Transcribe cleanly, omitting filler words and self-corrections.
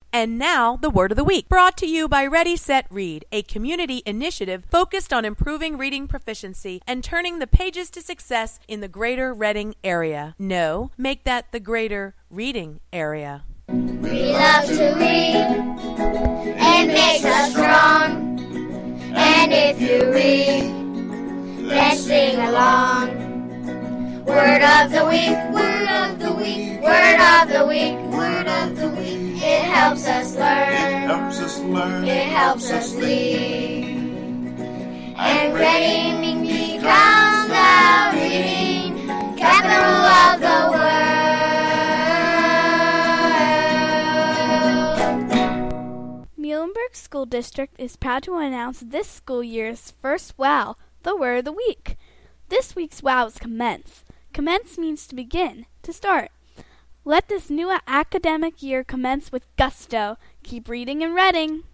And now, the Word of the Week, brought to you by Ready, Set, Read, a community initiative focused on improving reading proficiency and turning the pages to success in the greater Reading area. No, make that the greater reading area. We love to read. It makes us strong. And if you read, then sing along. Word of the week, word of the week, word of the week, word of the week. It helps us learn. It helps us learn. It helps us lead. And reading becomes the reading capital of the world. Muhlenberg School District is proud to announce this school year's first WOW, the Word of the Week. This week's WOW is commence. Commence means to begin, to start. Let this new academic year commence with gusto. Keep reading and reading.